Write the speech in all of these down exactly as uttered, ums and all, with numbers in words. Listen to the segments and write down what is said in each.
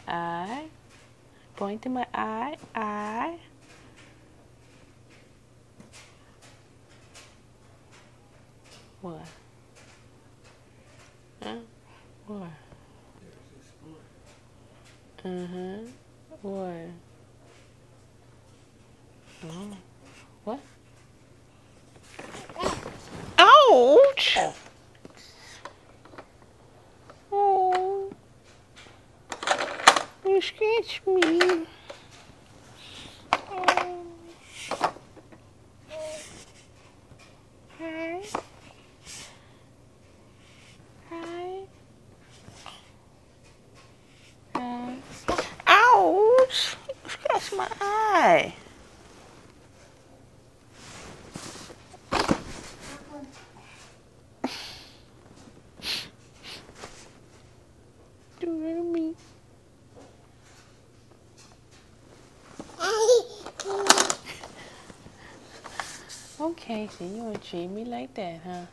Eye. Point to my eye. Eye. What? Huh? What? Uh-huh. What? Oh. What? Ouch! Oh. You scratched me. Oh. Hi. Hi. Hi. Ouch! You scratched my eye. Do it to me. Okay, so you want to treat me like that, huh?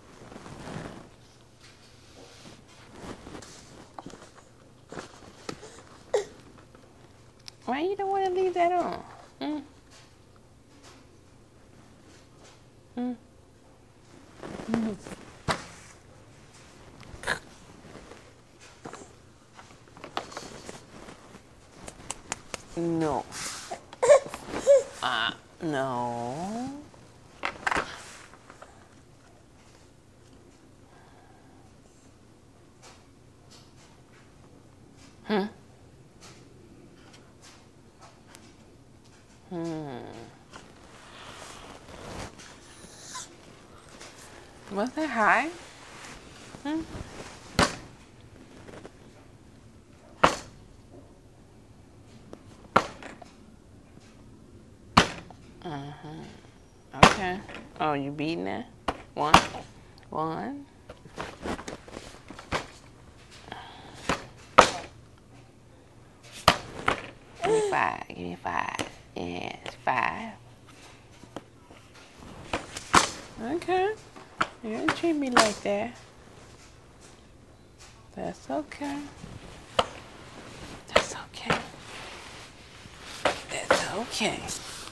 Why you don't want to leave that on? Mm. Mm. Mm. No. Uh, no. Hmm. Hmm. Was that high? Hmm. Uh-huh. Okay. Oh, you beating that? One. One. Give me five. Give me five. Yes, five. Okay. You don't treat me like that. That's okay. That's okay. That's okay.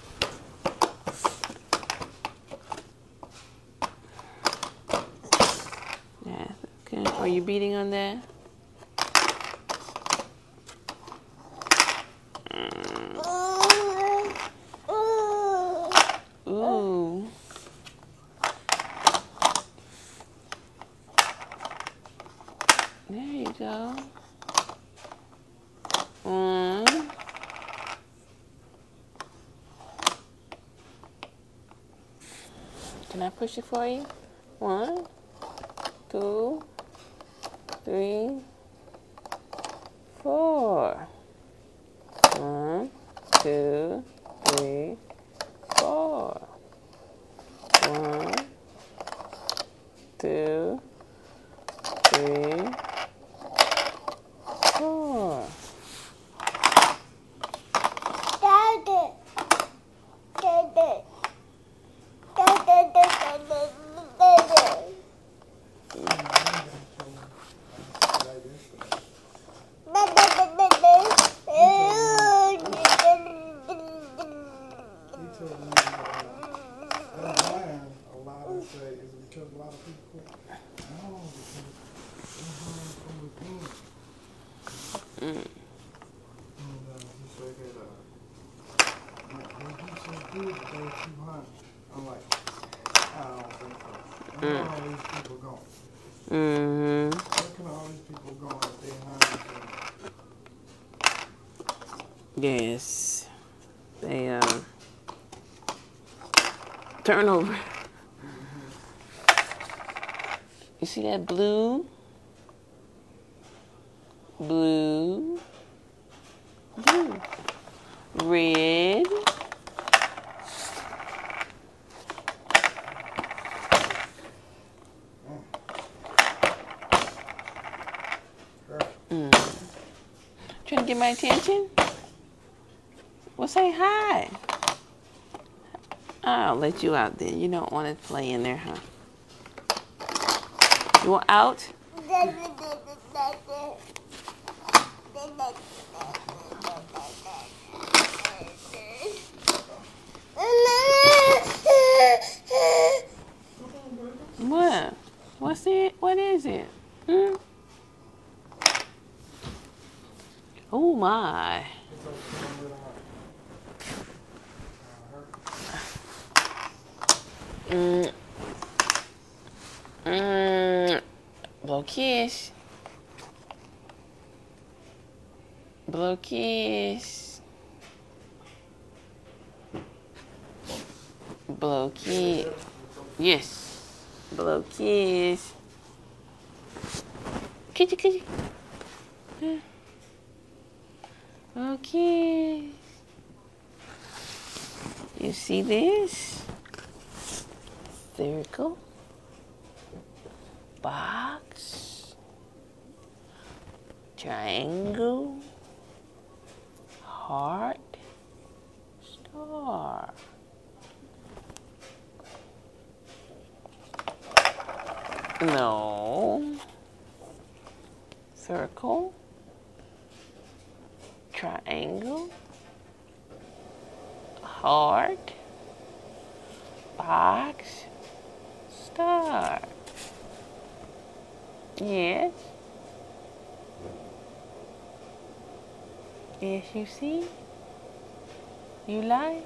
Yeah, okay. Are you beating on that? Ooh. There you go. One. Can I push it for you? One, two, three, four. One, two, three, four. One, two, three, four. Daddy. Daddy. Daddy. Daddy. I'm like, I don't think so. Where are all these people going? Mm-hmm. Where can all these people go if they hungry? Yes. They, um, turn over. You see that blue? Blue. Blue. Red. Mm. Trying to get my attention? Well, say hi. I'll let you out then. You don't want to play in there, huh? You want out? Oh my. It's like one little mark. Mm. Mm. Blow kiss. Blow kiss. Blow kiss. Yes. Blow kiss. Kitty kitty. Blow kiss. You see this? Circle. Box. Triangle. Heart. Star. No. Circle. Triangle. Heart. Box. Star. Yes. Yes, you see? You like?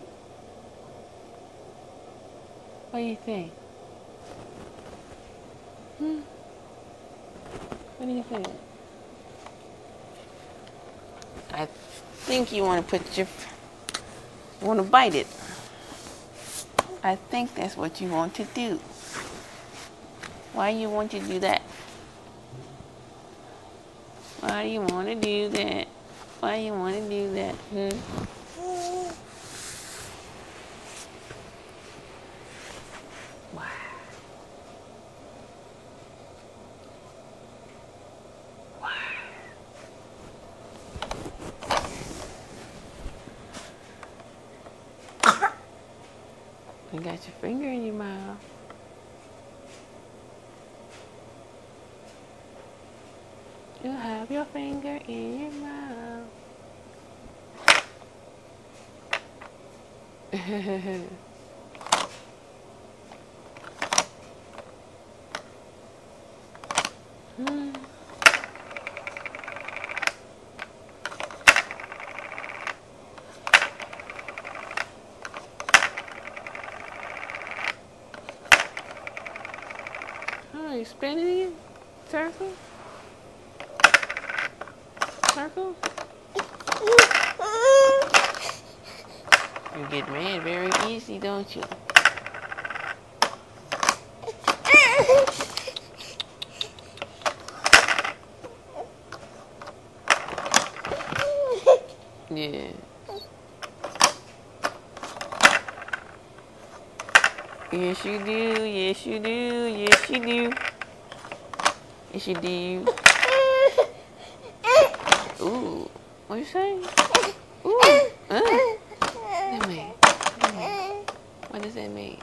What do you think? Hmm? What do you think? I think you want to put your, you want to bite it. I think that's what you want to do. Why you want to do that? Why you want to do that? Why you want to do that? Hmm? Why? Why? You got your finger in your mouth. You have your finger in your mouth. Hmm. Oh, you spin it again? Circle? Circle? You get mad very easy, don't you? Yeah. Yes, you do. Yes, you do. Yes, you do. Yes, you do. Ooh. What you say? Ooh. Uh. What that mean? What does that mean?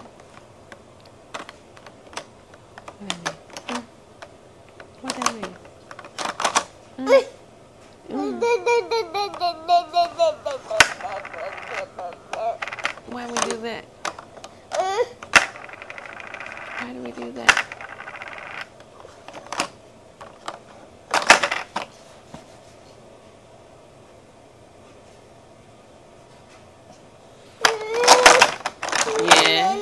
What that mean? Mm. Mm. Why we do that? Why do we do that? Yeah.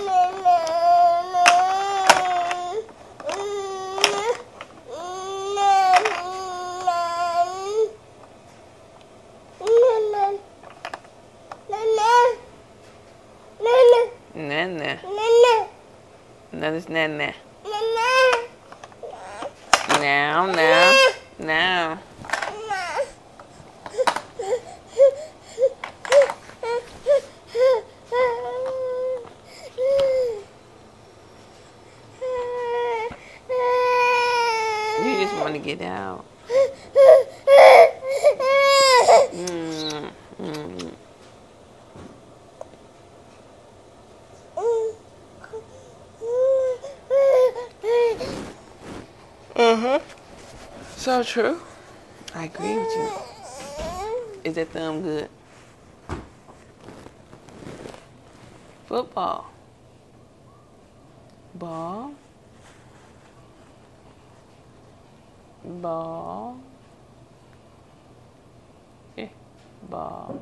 Nana. Another's Nana. Now, now, now. You just want to get out. Mm, mm. Uh-huh. So true. I agree with you. Is that thumb good? Football. Ball. Ball. ball.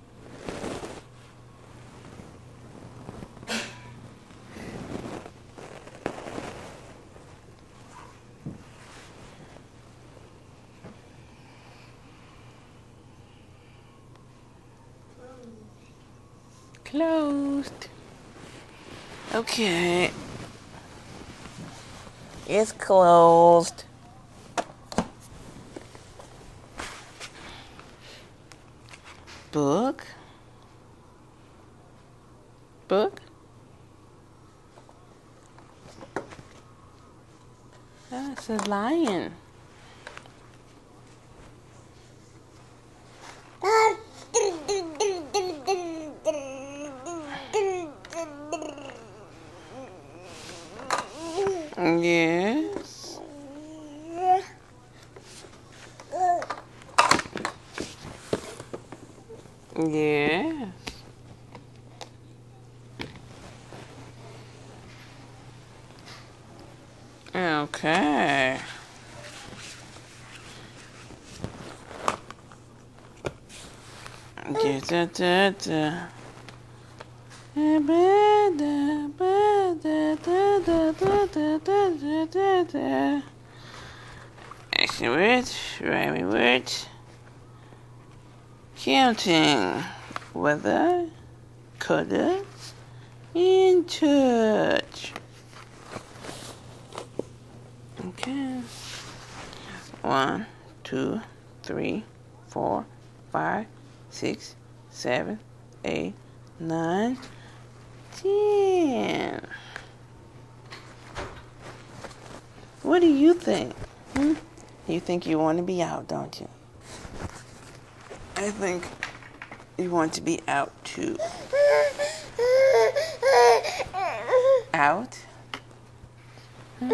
Closed. Okay. It's closed. Book. Book. That's a lion. Yes. Yes. Okay. Da, da, da, da. Action words, rhyming words. Counting. Weather, color, in touch. Okay. One, two, three, four, five, six, seven, eight, nine, ten. What do you think? Hmm? You think you want to be out, don't you? I think you want to be out too. Out? Hmm?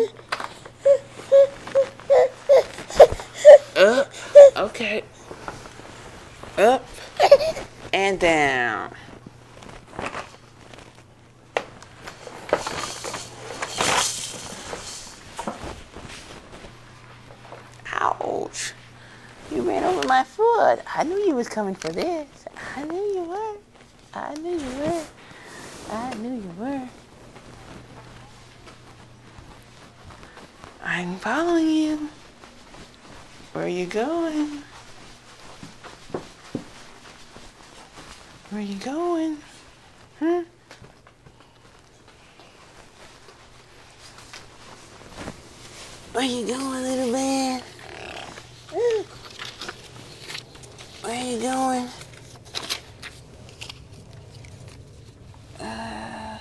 Up. Okay. Up and down. Ouch. You ran over my foot. I knew you was coming for this. I knew you were. I knew you were. I knew you were. I'm following you. Where are you going? Where are you going? Huh? Where you going, little man? Where you going? Uh,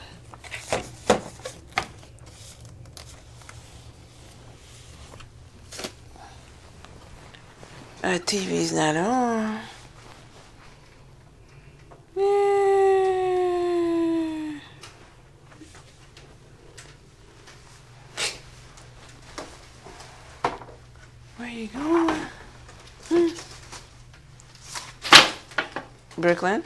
our T V's not on. Yeah. Where you going? Hmm? Brooklyn?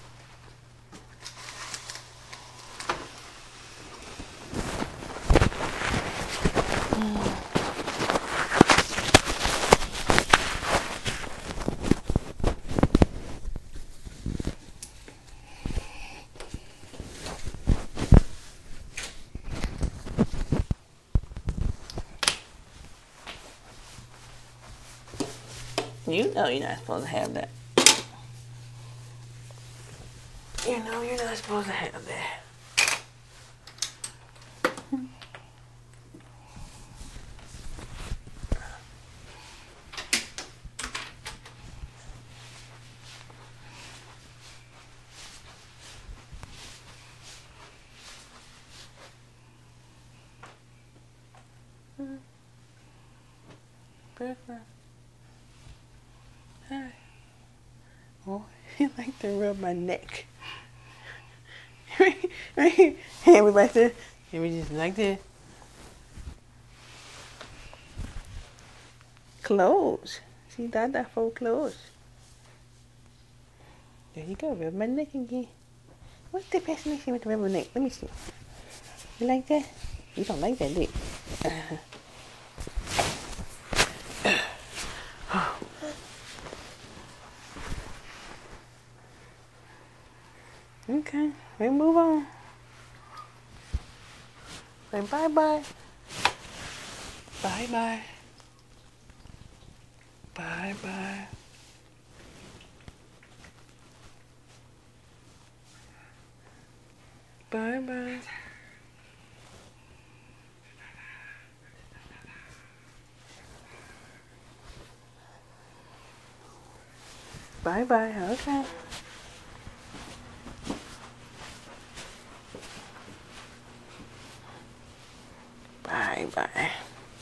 You know you're not supposed to have that. You know you're not supposed to have that. Hmm. Brooklyn. Hi. Oh, he like to rub my neck. Right here. And we like to, and we just like to close. See, that that for close. There you go, rub my neck again. What's the fascination with the rub my neck? Let me see. You like that? You don't like that, do you? Uh-huh. Okay, we move on. Say bye-bye. Bye-bye. Bye-bye. Bye-bye. Bye-bye, okay. Bye-bye.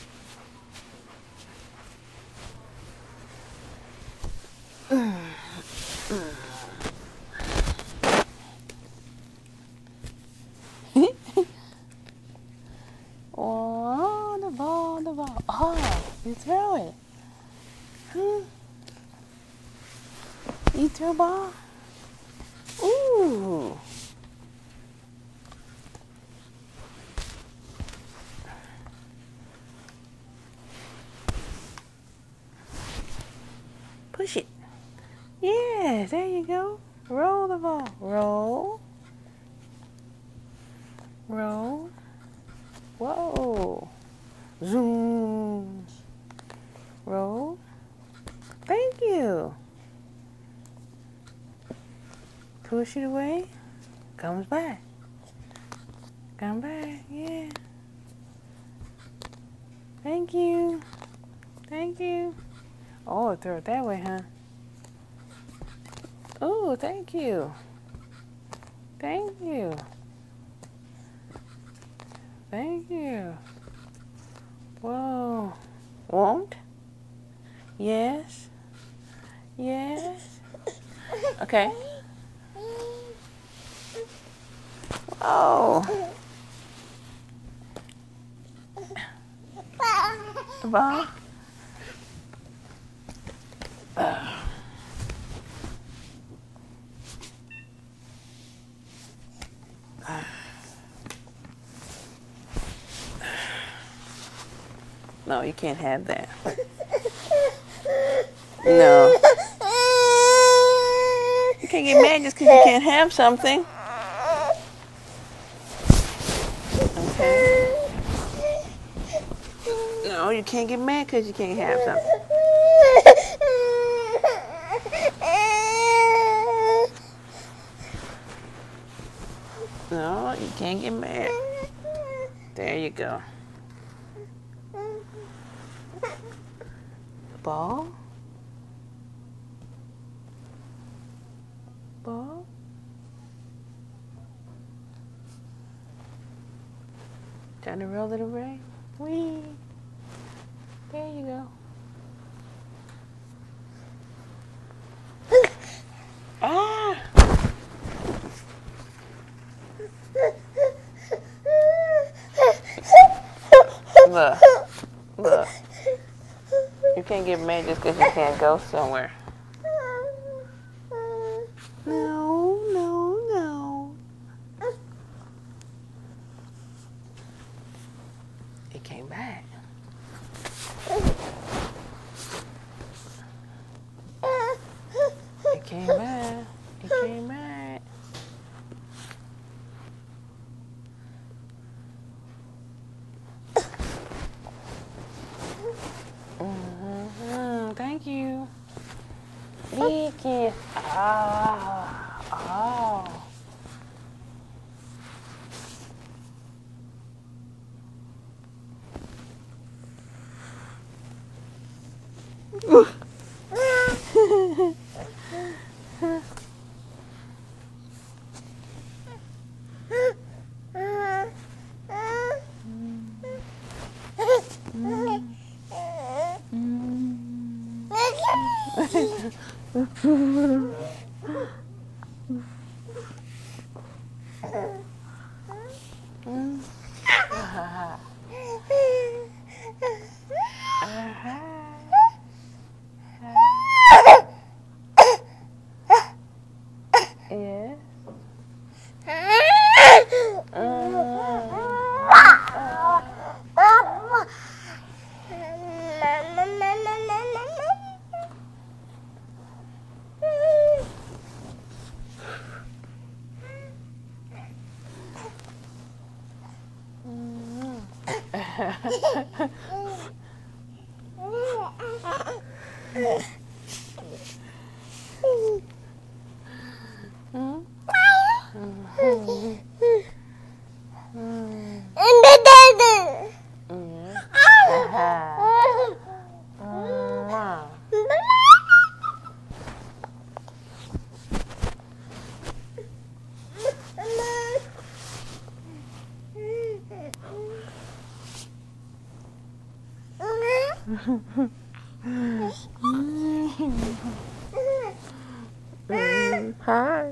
Oh, the ball, the ball. Oh, you throw it. Hmm. You throw a ball? Ooh. Push it. Yeah, there you go. Roll the ball. Roll. Roll. Whoa. Zoom. Roll. Thank you. Push it away. Comes back. Come back. Yeah. Thank you. Thank you. Oh, throw it that way, huh? Oh, thank you. Thank you. Thank you. Whoa. Won't? Yes. Yes. Okay. Whoa. The ball? Uh. No, you can't have that. No. You can't get mad just because you can't have something. Okay. No, you can't get mad because you can't have something. No, you can't get mad. There you go. Ball? Ball? Trying to roll it away? Whee! There you go. Ah! Look. Look. You can't get mad just because you can't go somewhere. No, no, no. It came back. It came back. It came back. Mm-hmm. Thank you. Big kiss. Ah. Oh. Yes. Hi.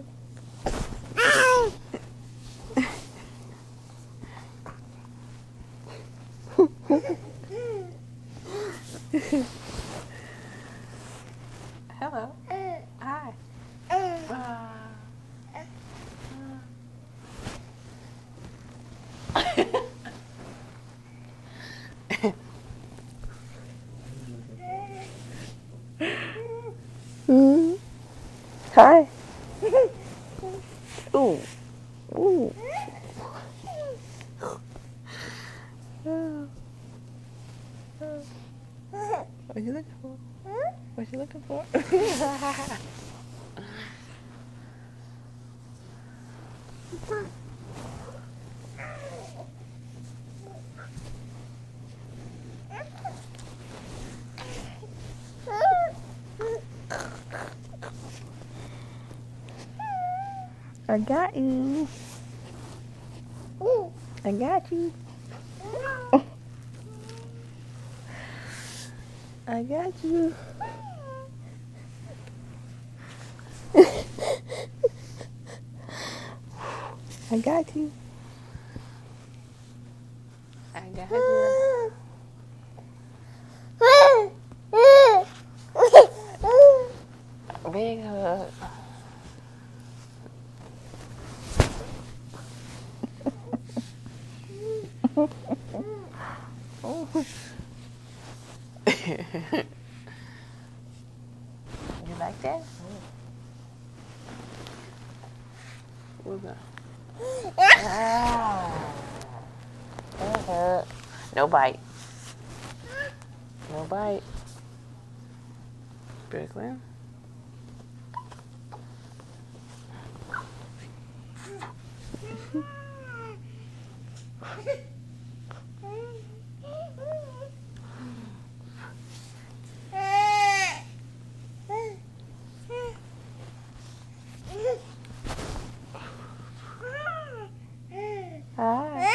Hello. Hi. Mm. Hi. Ooh. Ooh. What you looking for? What you looking for? I got you. I got you. I got you. I got you. I got you. Big hug. You like that? What's that? Ah. Uh-huh. No bite. No bite. Brooklyn. Hi.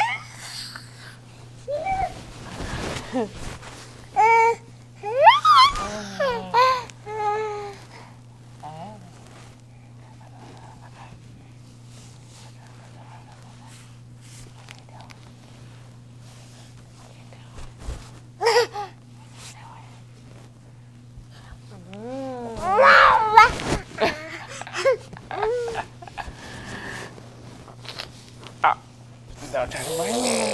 Don't try to bite me.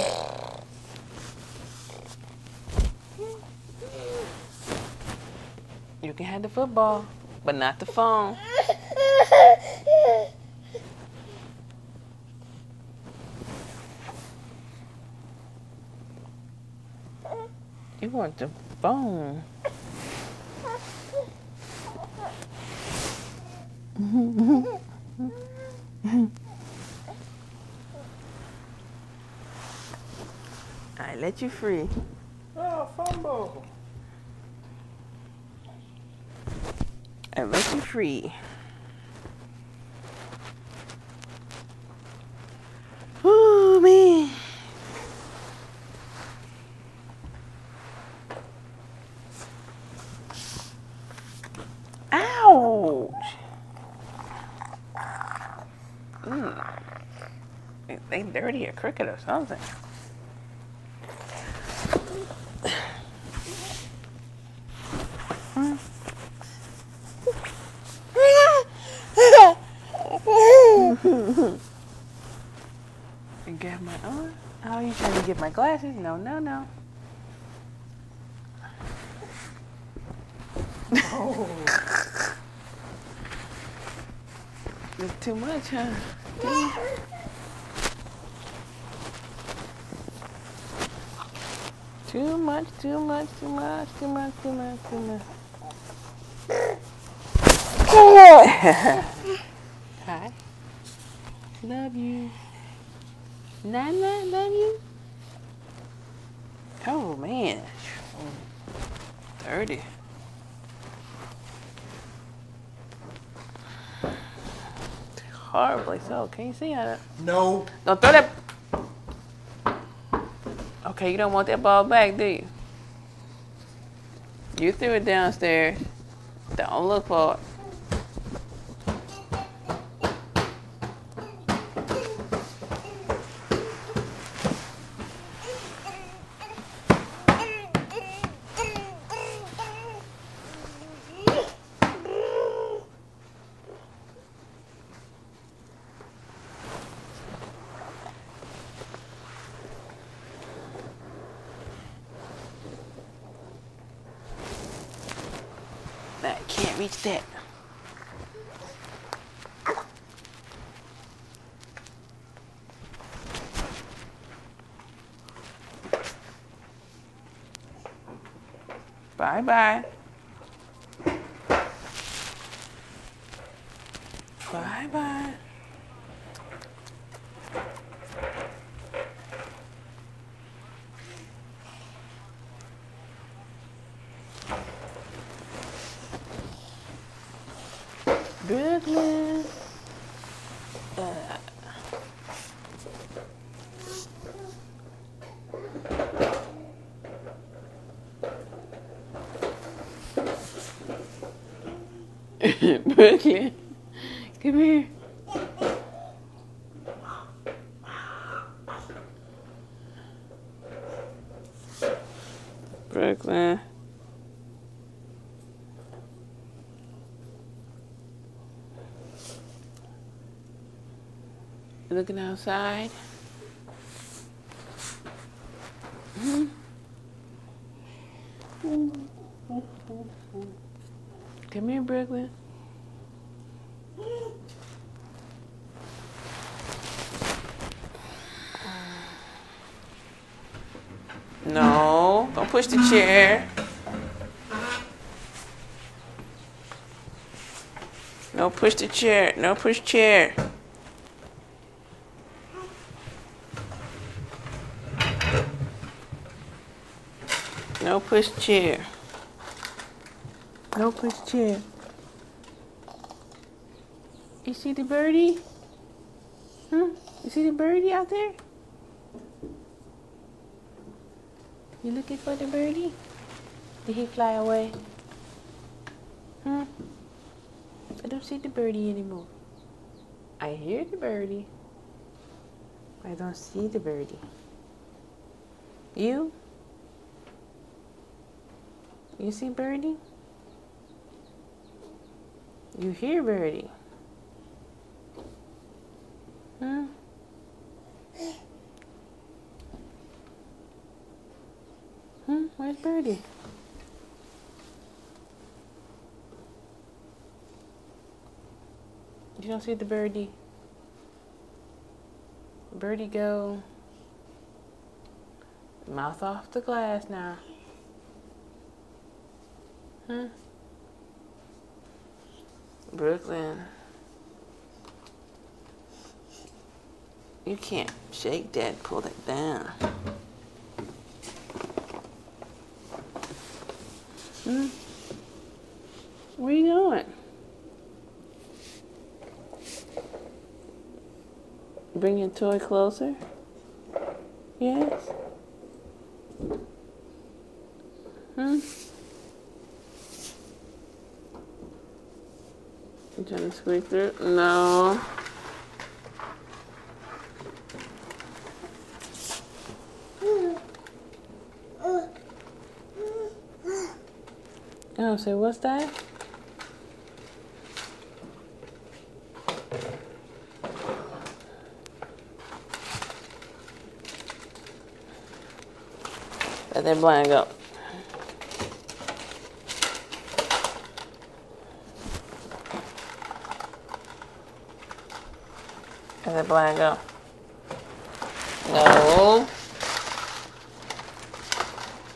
You can have the football, but not the phone. You want the phone. I let you free. Oh, fumble. I let you free. Ooh, man. Ouch. Mm. They dirty a cricket or something. You got my arm? Oh, you trying to get my glasses? No, no, no. Oh. It's too much, huh? Too Too much, too much, too much, too much, too much, too much. Hi. Love you. Nana, love you. Oh, man. Dirty. Horribly so. Can you see how? No. Don't throw that. Okay, you don't want that ball back, do you? You threw it downstairs. Don't look for it. I can't reach that. Bye bye. Bye bye. Brooklyn. Uh. Brooklyn, come here. Brooklyn. You looking outside? Hmm? Come here, Brooklyn. No, don't push the chair. No, push the chair. No, push chair. No push chair. No push chair. You see the birdie? Hmm? You see the birdie out there? You looking for the birdie? Did he fly away? Hmm? I don't see the birdie anymore. I hear the birdie. I don't see the birdie. You? You see birdie? You hear birdie? Hmm? Hmm? Where's birdie? You don't see the birdie? Birdie go. Mouth off the glass now. Hmm? Brooklyn. You can't shake that, pull that down. Hmm? Where you going? Bring your toy closer? Yes? Hmm? You trying to squeeze through? No. Oh, so what's that? Let that blind go. Let that blind go. No.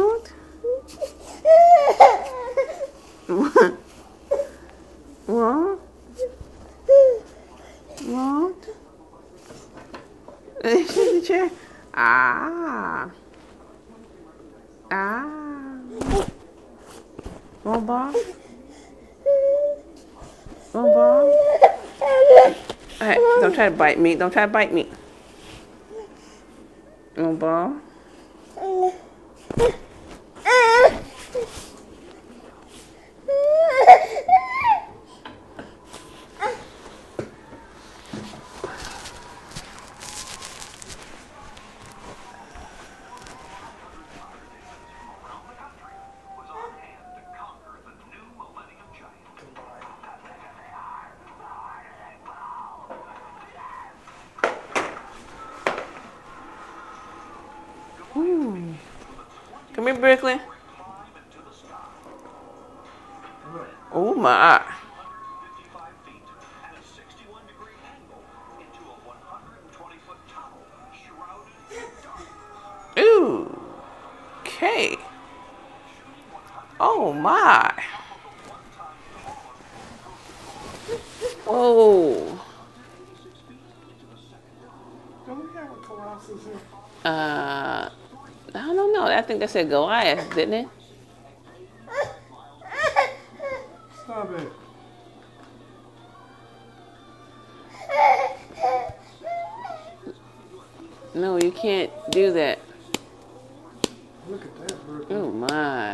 Want ball? Want ball? Hey, don't try to bite me. Don't try to bite me. Want ball? Ooh. Come here, Brooklyn. Oh my. Ooh. Okay. Oh my. Whoa. Do we have a Colossus here? Uh, I don't know. I think that said Goliath, didn't it? Stop it. No, you can't do that. Look at that, Brooklyn. Oh my.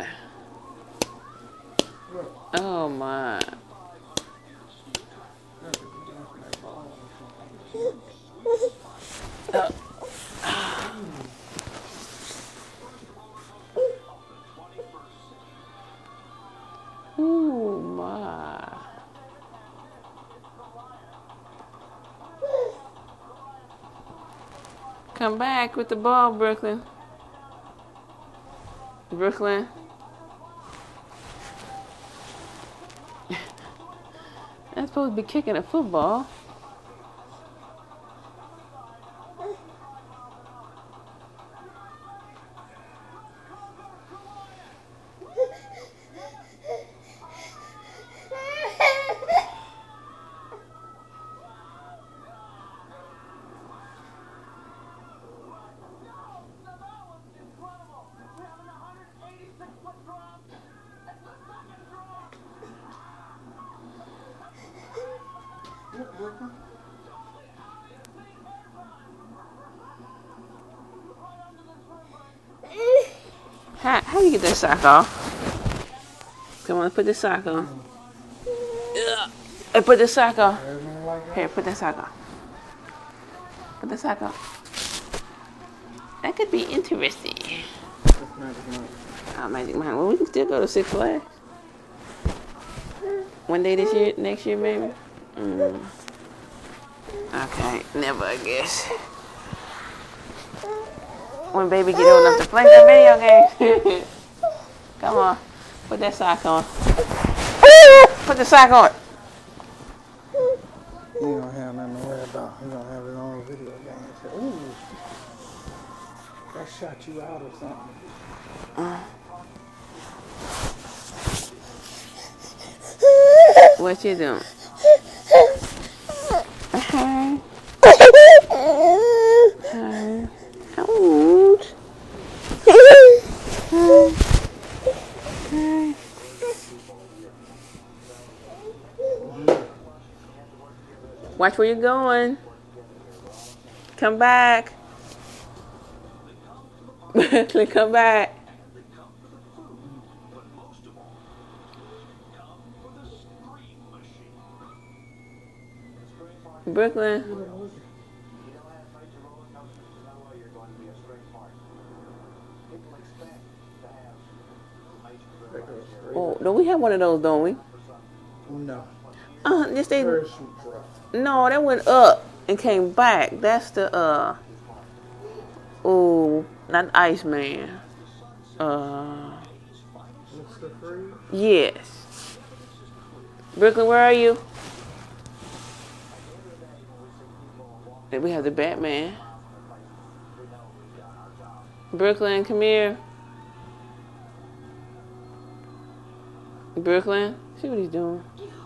Look. Oh my. That's a that ball or something. Uh, oh my. Come back with the ball, Brooklyn. Brooklyn. I'm supposed to be kicking a football. Look, Brooklyn. How, how you get that sock off? Come on, put the sock on. Ugh. Hey, put the sock on. Everything like that? Here, put the sock on. Put the sock on. That could be interesting. That's Magic Mike. Oh, Magic Mountain. Well, we can still go to Six Flags. One day this year, next year, maybe. Mm. Okay, never, I guess. When baby get old enough to play some video games. Come on, put that sock on. Put the sock on. He don't have nothing to worry about. He don't have his own video game. Say, ooh, that shot you out or something. Uh. What you doing? Uh-huh. Uh-huh. Ouch. Uh, uh. Watch where you're going. Come back. Come back. Brooklyn. Oh, don't we have one of those, don't we? No. Uh, yes, they. Parachute drop. No, that went up and came back. That's the uh. Oh, not Iceman. Uh. Mister Freeze? Yes. Brooklyn, where are you? Then we have the Batman. Brooklyn, come here. Brooklyn, see what he's doing.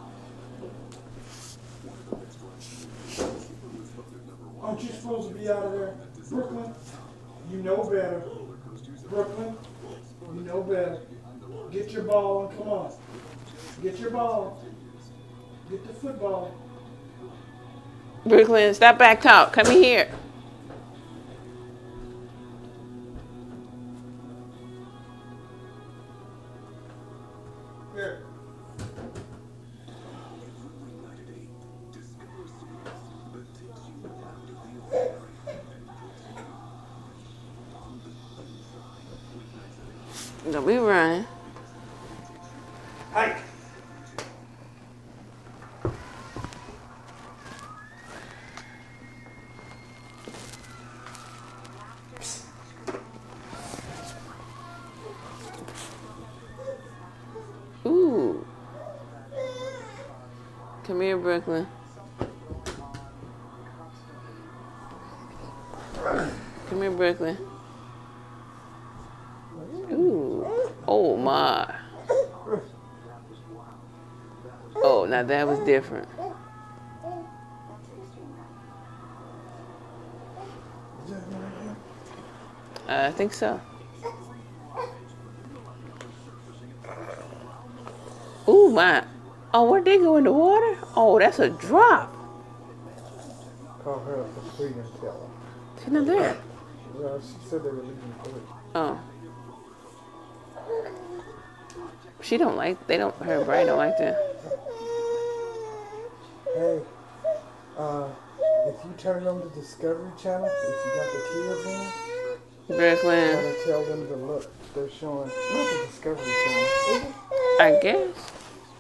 Aren't you supposed to be out of there? Brooklyn, you know better. Brooklyn, you know better. Get your ball and come on. Get your ball. Get the football. Brooklyn, stop back talk. Come here. Here. Don't be running. Hike. Ooh. Come here, Brooklyn. Come here, Brooklyn. Ooh. Oh, my. Oh, now that was different. I think so. Ooh, my. Oh, where'd they go in the water? Oh, that's a drop. Call her up for free and tell her. She's not there. Well, she said they were leaving free. Oh. She don't like, they don't, her and Brian don't like that. Hey, uh, if you turn on the Discovery Channel, if you got the T V in, Brooklyn, I'm gonna tell them to look. They're showing, not the Discovery Channel, is it? I guess.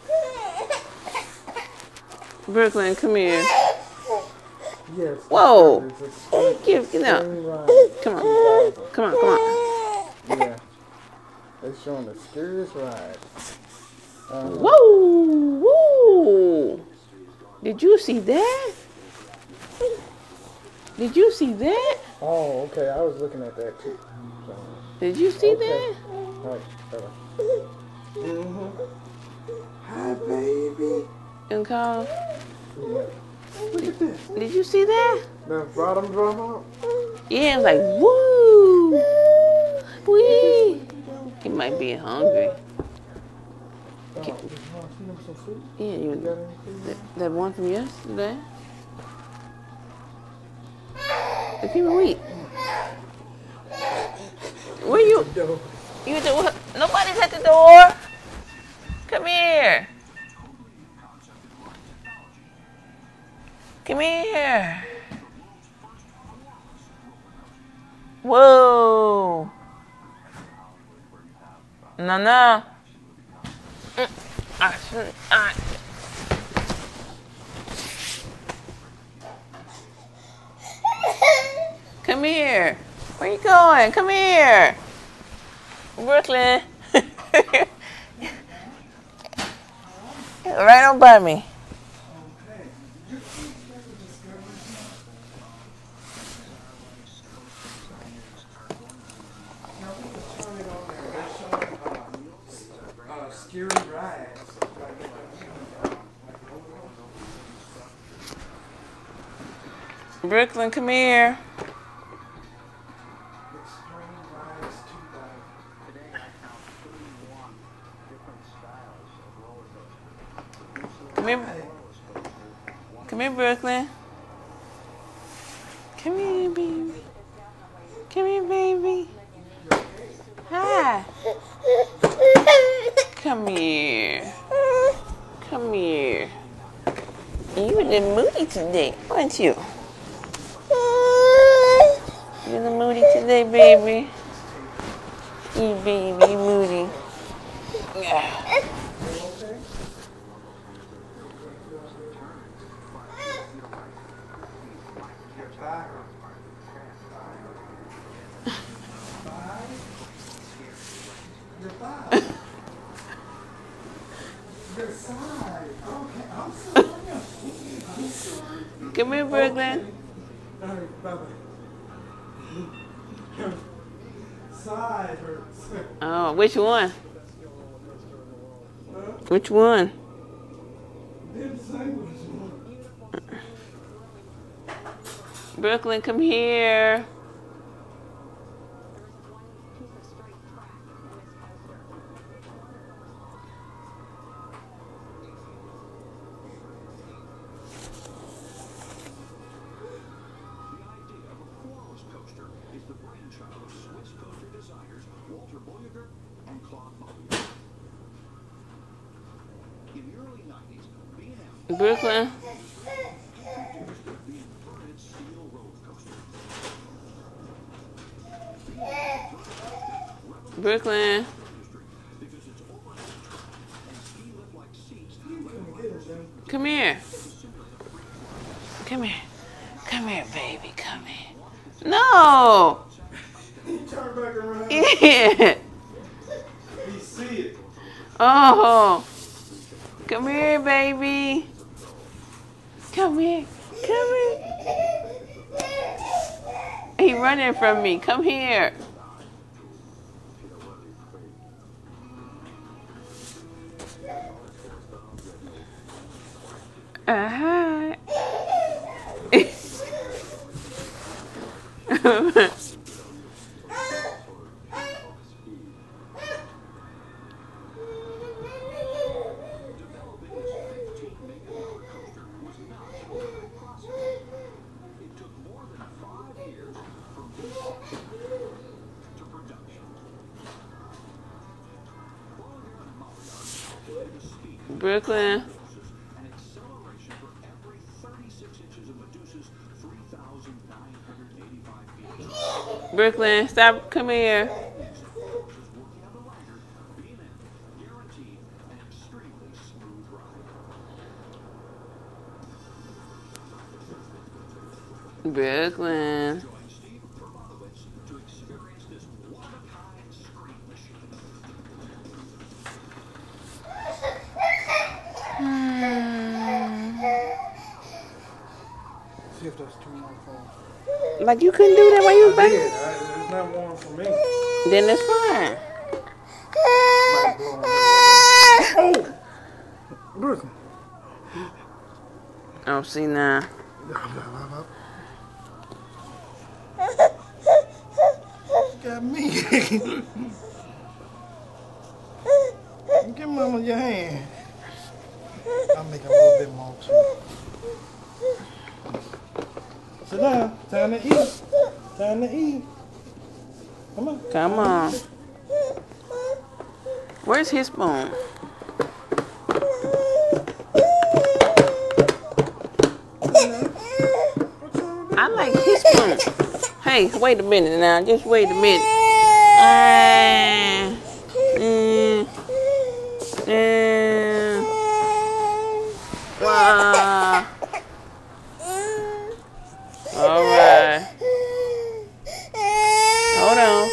Brooklyn, come here. Yes. Whoa. Discovery's a Give, get out. scary ride. Come on. Come on, come on. Yeah. They're showing the scariest ride. Uh, Whoa, whoa. Did you see that? Did you see that? oh, okay. I was looking at that too. So, Did you see okay. that? All right. Bye-bye. Mm-hmm. Hi, baby. And call. Yeah. Look at this. Did you see that? The bottom drop out. Yeah, it was like, woo. Wee. He might be hungry. Oh, did you want to feed him some food? Yeah, You you, got anything? that, that one from yesterday. Give me a week. Where you? No. You do what? Nobody's at the door. Come here. Come here. Whoa. No, no. Mm, I shouldn't. I. Come here. Where you going? Come here. Brooklyn. Right on by me. Scary rides. Brooklyn, come here. Come here. Come here, Brooklyn. Come here, baby. Come here, baby. Hi. Come here. Come here. You in the moody today, aren't you? You in the moody today, baby? You baby moody. Yeah. Come here, Brooklyn. All right, bye-bye. Side hurts. Oh, which one? Which one? Didn't say which one. Brooklyn, come here. Brooklyn. Brooklyn. Come here. Come here. Come here, baby. Come here. No. He turned back around. Yeah. He see it. Oh. Come here, baby. Come here. Come here. He running from me. Come here. Uh-huh. Brooklyn. Brooklyn, stop. Come here. Brooklyn. See if that's too much for Like you couldn't do that while you was I back? did. I, it's not one for me. Then it's fine. Might blow on it. Oh! Brooklyn. Oh, see now. Got me. Give mama your hand. I'll make a little bit more too. Sit down. Time to eat. Time to eat. Come on. Come on. Where's his spoon? I like his spoon. Hey, wait a minute now. Just wait a minute. Uh, mm, mm, wow. All right. Hold on.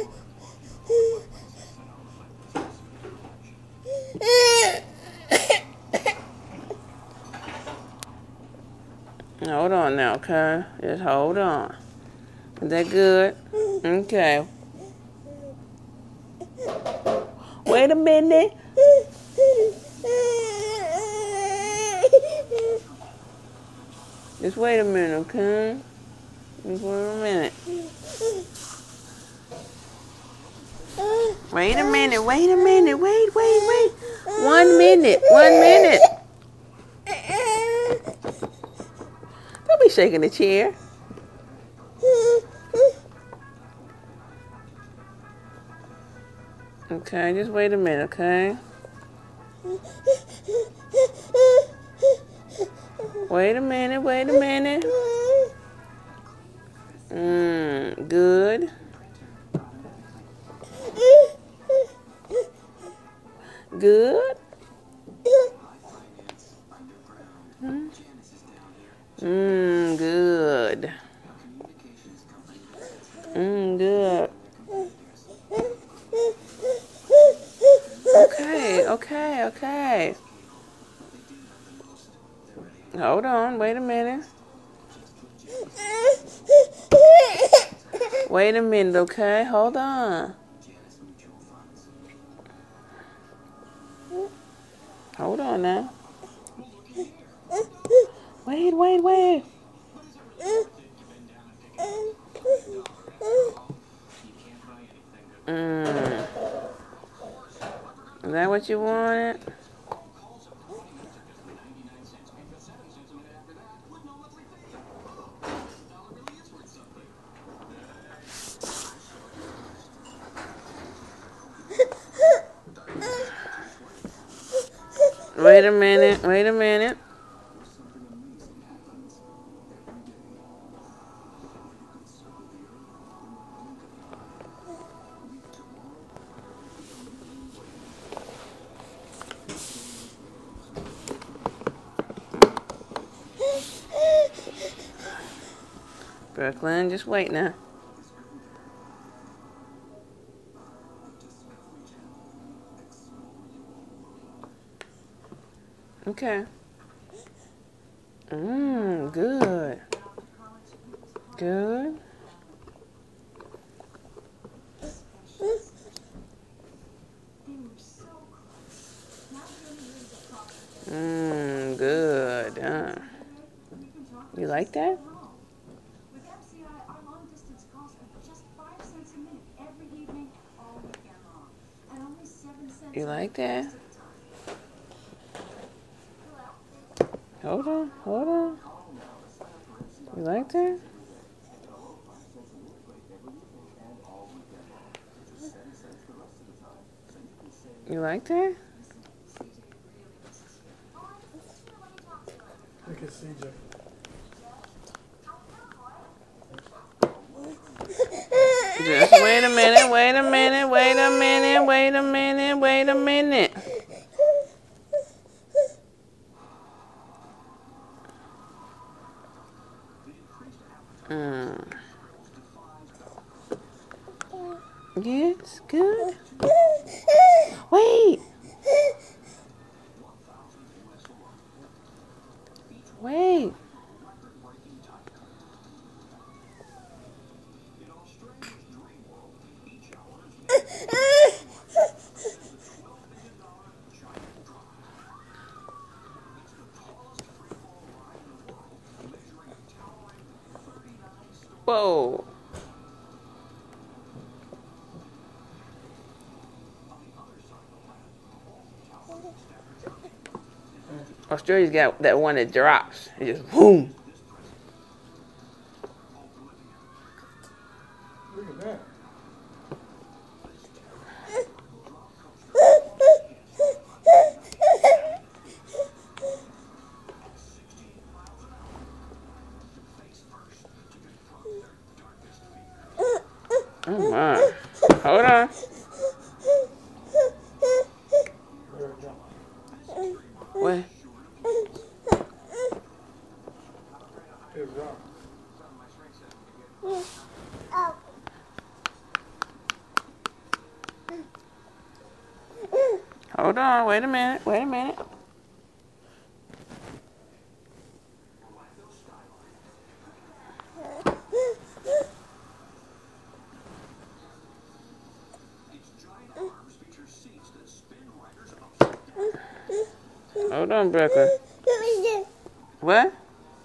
Hold on now, okay? Just hold on. Is that good? Okay. Wait a minute. Just wait a minute, okay? Just wait a minute. Wait a minute, wait a minute, wait, wait, wait. One minute, one minute. Don't be shaking the chair. Okay, just wait a minute, okay? Wait a minute, wait a minute. Mmm, good. Good. Mmm, good. Mmm, good. Okay, okay, okay. Hold on, wait a minute. Wait a minute, okay? Hold on. Hold on now. Wait, wait, wait. Mm. Is that what you wanted? Wait a minute. Wait a minute. Brooklyn, just wait now. Okay. Mmm, good. Good. Mmm, good. Uh, you like that? You like that? Hold on, hold on. You like that? You like that? Look at C J. Just wait a minute, wait a minute, wait a minute, wait a minute, wait a minute. Mm. Yes, good. Wait. Wait. Whoa. Australia's got that one that drops. It just boom. Look at that. Oh my. Hold on. There we go. Wait. Good rock. Hold on. Wait a minute. Wait a minute. Hold on, Brooklyn. What?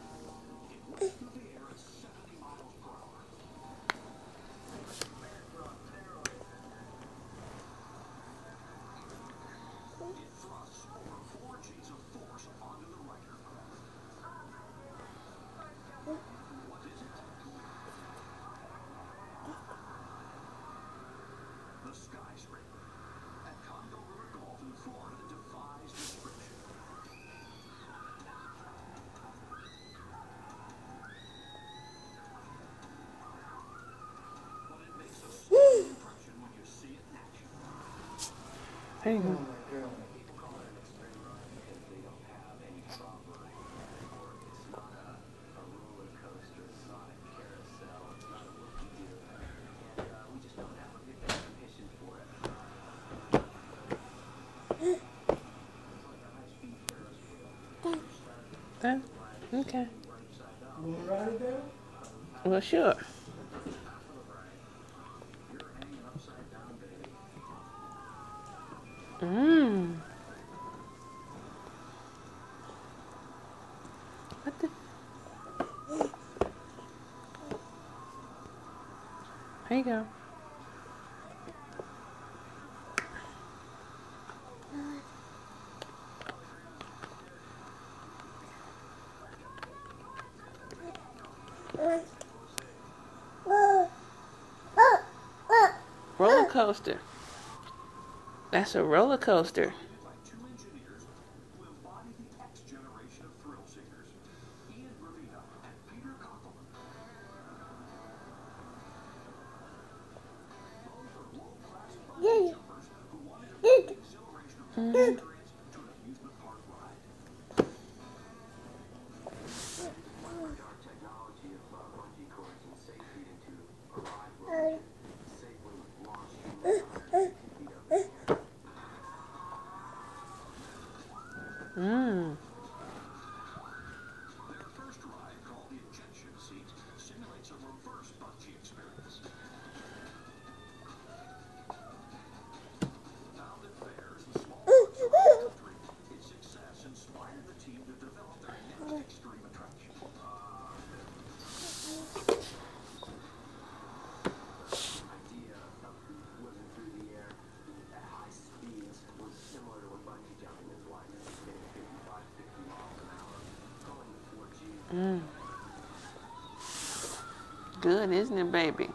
There you Oh go. my God. That, okay. You want to ride it down? Well, sure. Mmm. What the? There you go. Roller coaster. That's a roller coaster. Mm-hmm. Mm. Mm. Good, isn't it, baby?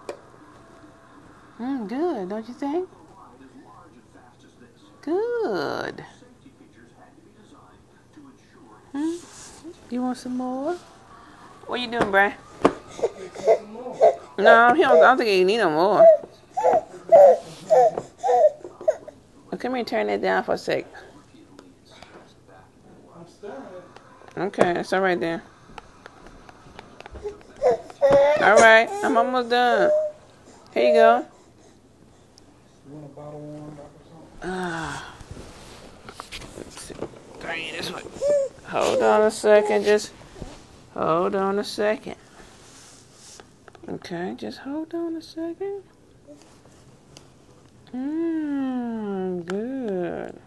Mm, good, don't you think? Good. Hmm? You want some more? What you doing, Brian? No, he don't, I don't think he need no more. Well, come here and turn that down for a sec. I'm stirring it. Okay, that's all right then. All right, I'm almost done. Here you go. You want a bottle warmed up or something? Ah, let's see. Turn it this way. Hold on a second. Just hold on a second. Okay, just hold on a second. Mmm, good.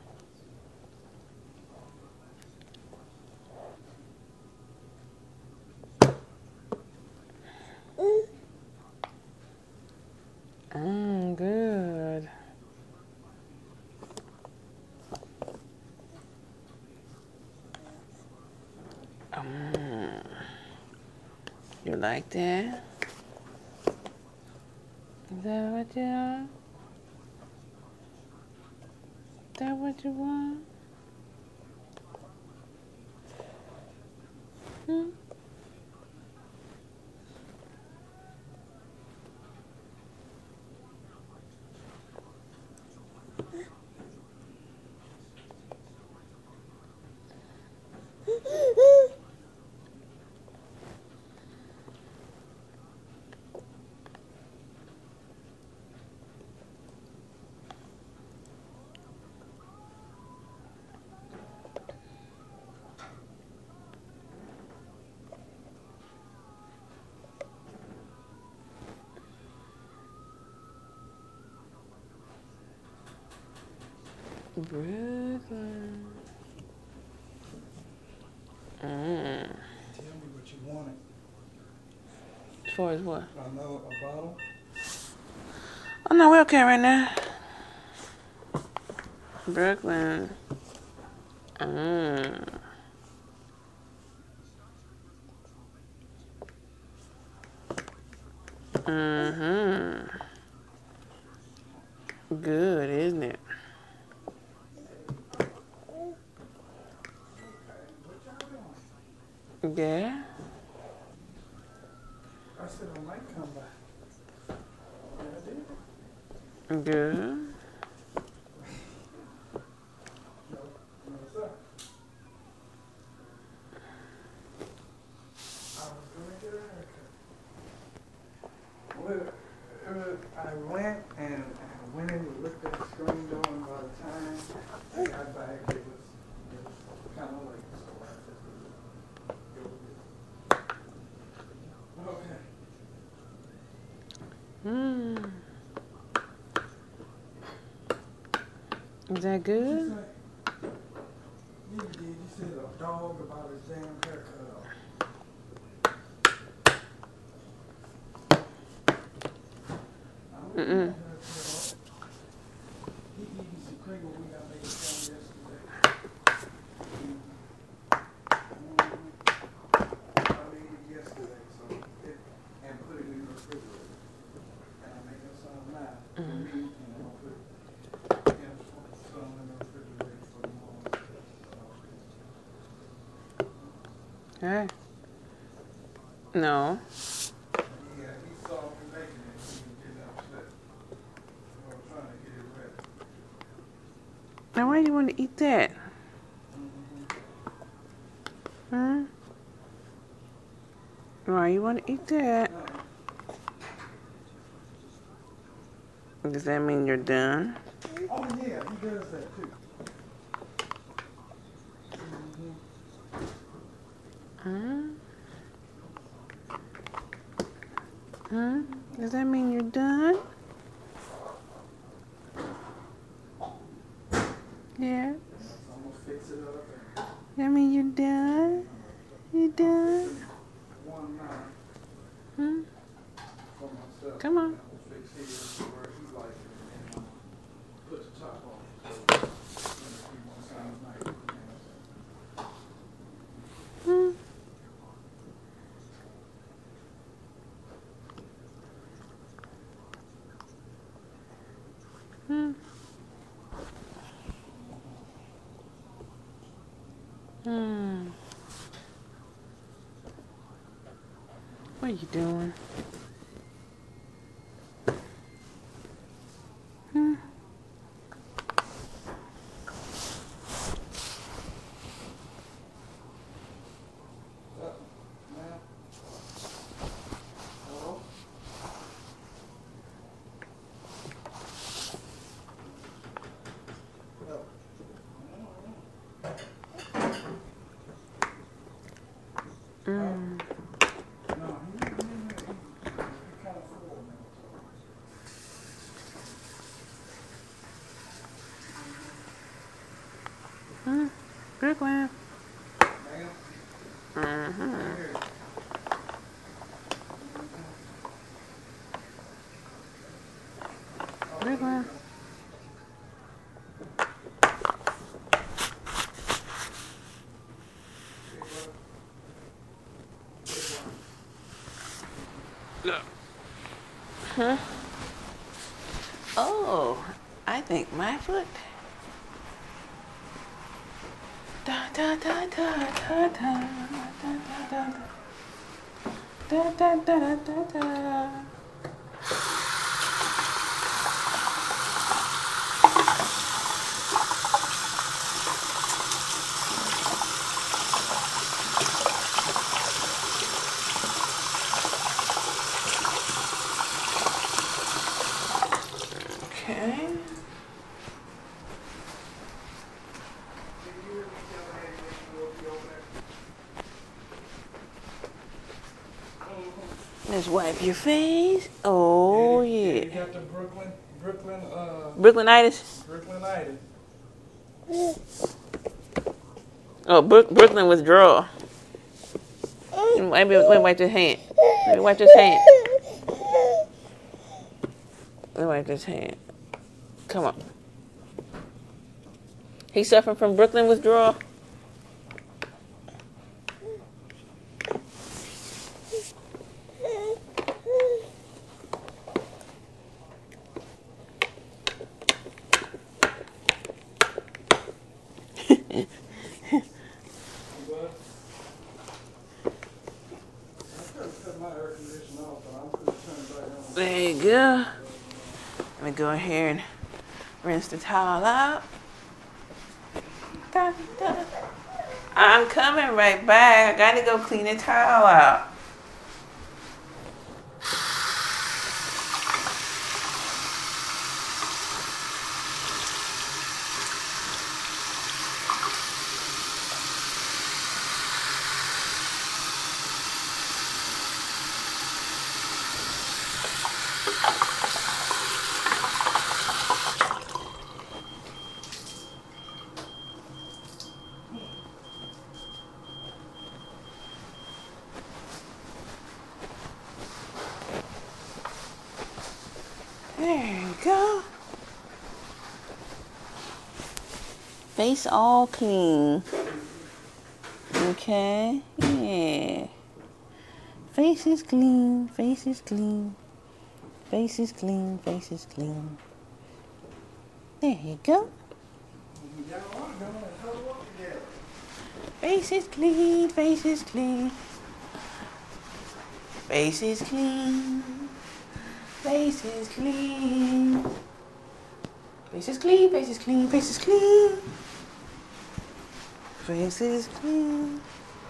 Mmm, good. Mmm. You like that? Is that what you want? Is that what you want? Hmm? Brooklyn. Mmm. Tell me what you wanted. As far as what? Another a bottle? Oh no, we're okay right now. Brooklyn. Mmm. Mm-hmm. Good, isn't it? Yeah. I said I might come back. Yeah, I did. Good. No, no, sir. I was gonna get a haircut. Well, uh, I went and I went in and looked at the screen door, and by the time I got back, it was, it was kind of late, so I just go with it. Okay. Mmm. Is that You good? said, yeah, you did. You said a dog about his damn haircut. I don't Mm-mm. know haircut. He eating some Kringle we got made for him yesterday. I made it yesterday, so it, and put it in the refrigerator. And I made some now for me, and I'll put him some in the refrigerator for tomorrow. So, Hey. No. yeah, he saw me making it, he was getting upset. I was trying to get it ready. Now why do you want to eat that? Huh? Why you want to eat that? Does that mean you're done? Oh yeah, he does that too. Huh? Huh? Does that mean you're done? Yeah. I'm gonna fix it up. That mean you're done? You done? One nine Hmm? for myself. Come on. I'm gonna fix his where he likes it, and then put the top on. So, you know, he wants something nice. Hmm? Hmm? Hmm. What are you doing? Hmm? Up, now. Hello? Up. Mm. No, he, he, he, he kind of full now. Hmm? Brooklyn. Ma'am? Uh-huh. Here. Brooklyn. Huh? Oh, I think my foot. Da da da da da da da da da da da da da da. Okay. Let's wipe your face. Oh You yeah. got the Brooklyn, Brooklyn, uh, Brooklynitis. Brooklynitis. Oh, Brook, Brooklyn withdrawal. Wait, wait, wait, wipe this hand. Let me wipe this hand. Let me wipe this hand. Come on. He's suffering from Brooklyn withdrawal. There you go. Let me go ahead and rinse the towel out. Da, da. I'm coming right back. I gotta go clean the towel out. There you go. Face all clean. Okay, yeah. Face is clean, face is clean. Face is clean, face is clean. There you go. Face is clean, face is clean. Face is clean. Face is clean. Face is clean, face is clean, face is clean. Face is clean.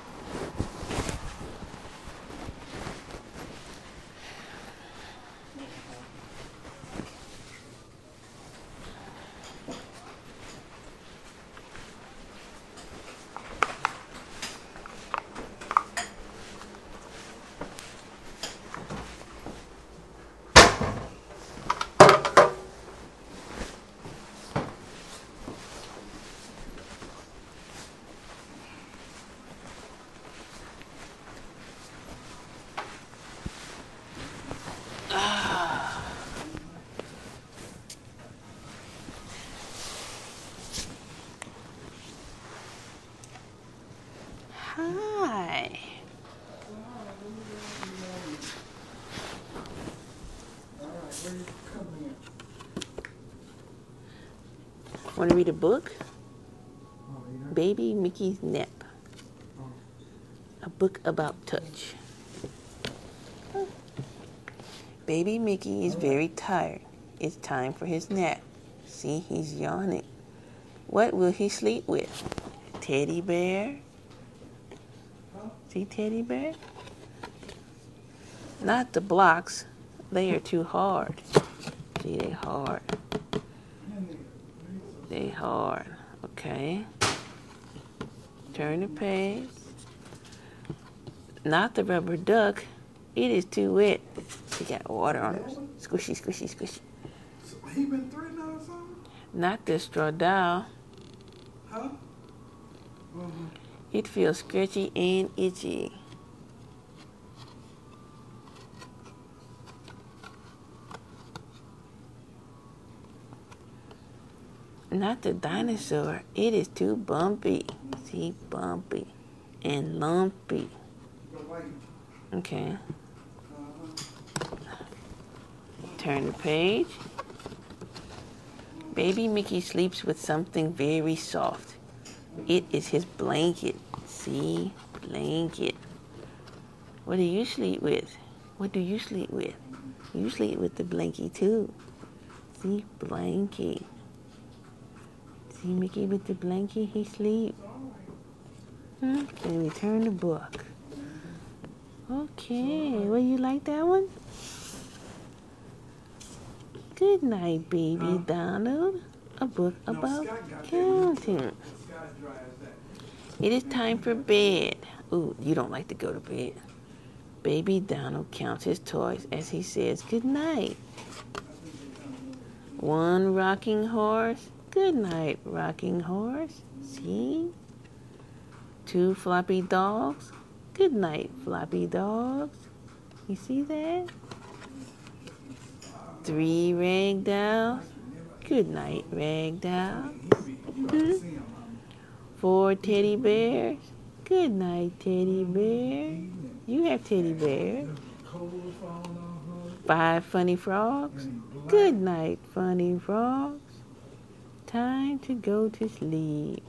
Hi. Want to read a book? Baby Mickey's Nap. A book about touch. Baby Mickey is very tired. It's time for his nap. See, he's yawning. What will he sleep with? Teddy bear? See Teddy bear? Not the blocks. They are too hard. See, they hard. They hard. Okay. Turn the page. Not the rubber duck. It is too wet. He got water on it. Squishy, squishy, squishy. So he been threatened or something? Not the straw doll. Huh? Mm-hmm. It feels scratchy and itchy. Not the dinosaur. It is too bumpy. See, bumpy and lumpy. Okay. Turn the page. Baby Mickey sleeps with something very soft. It is his blanket. See? Blanket. What do you sleep with? What do you sleep with? You sleep with the blankie too. See? Blankie. See Mickey with the blankie? He sleep. Hmm? Let me turn the book. Okay. Well, you like that one? Good night, baby Donald. A book about counting. It is time for bed. Ooh, you don't like to go to bed. Baby Donald counts his toys as he says good night. One rocking horse. Good night, rocking horse. See? Two floppy dogs. Good night, floppy dogs. You see that? Three rag dolls. Good night, rag doll. Hmm? Four teddy bears. Good night, teddy bear. You have teddy bears. Five funny frogs. Good night, funny frogs. Time to go to sleep.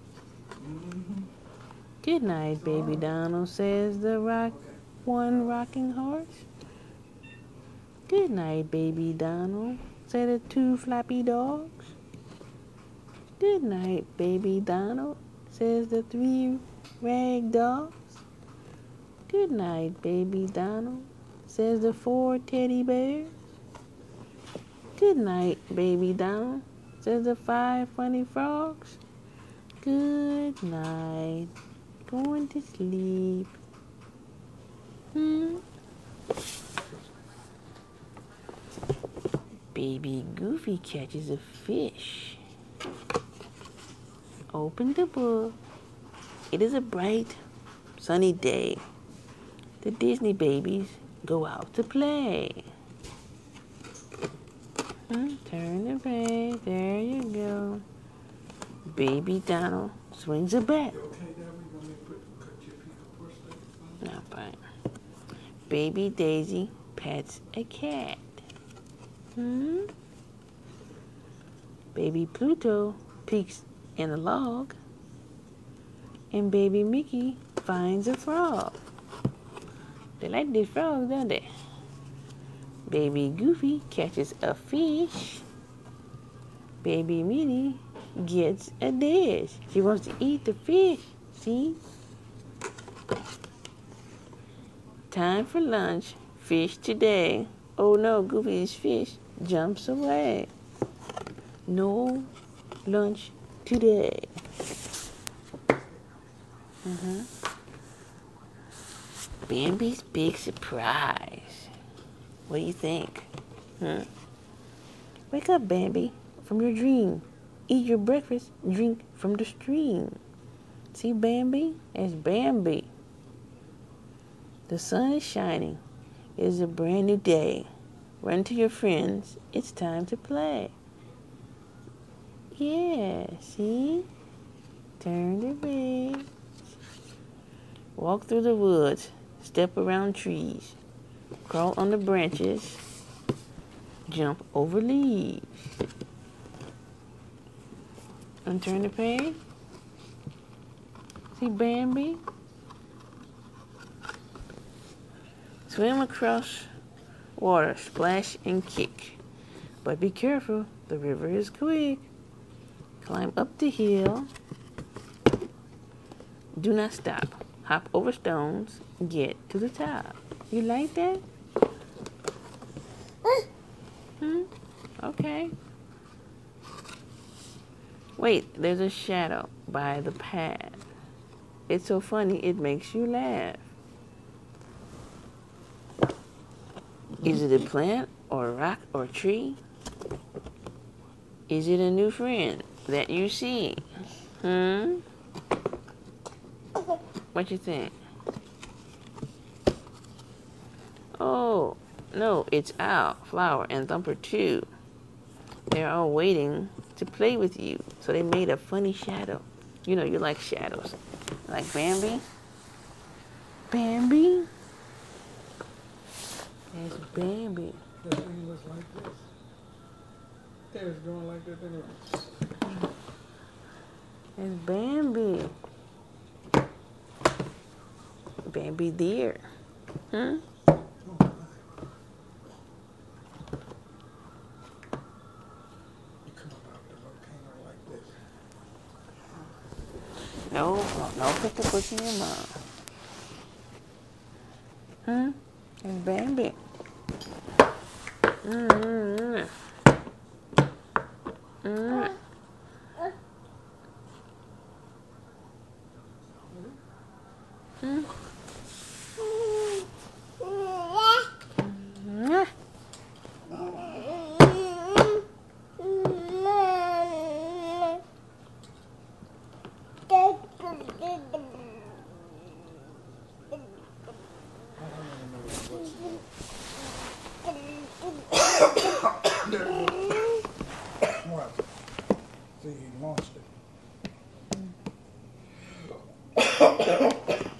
Good night, baby Donald, says the rock one rocking horse. Good night, baby Donald, said the two floppy dogs. Good night, baby Donald, says the three rag dogs. Good night, baby Donald, says the four teddy bears. Good night, baby Donald, says the five funny frogs. Good night. Going to sleep. Hmm? Baby Goofy catches a fish. Open the book. It is a bright, sunny day. The Disney babies go out to play. Hmm? Turn the page. There you go. Baby Donald swings a bat. No, fine. Baby Daisy pets a cat. Hmm? Baby Pluto peeks in a log. And baby Mickey finds a frog. They like these frogs, don't they? Baby Goofy catches a fish. Baby Minnie gets a dish. She wants to eat the fish. See? Time for lunch. Fish today. Oh no, Goofy's fish jumps away. No lunch today. Mm-hmm. Bambi's big surprise. What do you think? Hmm? Wake up, Bambi, from your dream. Eat your breakfast, drink from the stream. See Bambi? It's Bambi. The sun is shining. It is a brand new day. Run to your friends. It's time to play. Yeah, see? Turn the page. Walk through the woods. Step around trees. Crawl on the branches. Jump over leaves. And turn the page. See Bambi? Swim across water, splash and kick. But be careful, the river is quick. Climb up the hill. Do not stop. Hop over stones. Get to the top. You like that? Hmm? Okay. Wait, there's a shadow by the path. It's so funny, it makes you laugh. Is it a plant or a rock or tree? Is it a new friend that you see? Hmm? What you think? Oh, no, it's Owl, Flower, and Thumper too. They're all waiting to play with you, so they made a funny shadow. You know, you like shadows. Like Bambi? Bambi? There's Bambi. That thing looks like this. There's going like that anyway. There's Bambi. Bambi deer. Hmm? No, no, put the book in your mouth. Hmm? It's Bambi. Mm-hmm. Mm-hmm. Hmm? What? See, he launched it.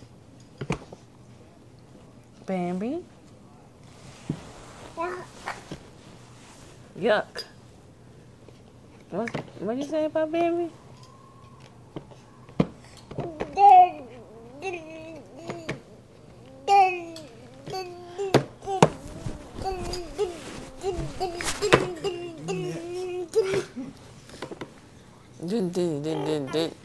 Bambi? Yuck. What what'd you say about Bambi? Dun, dun, dun, dun, dun.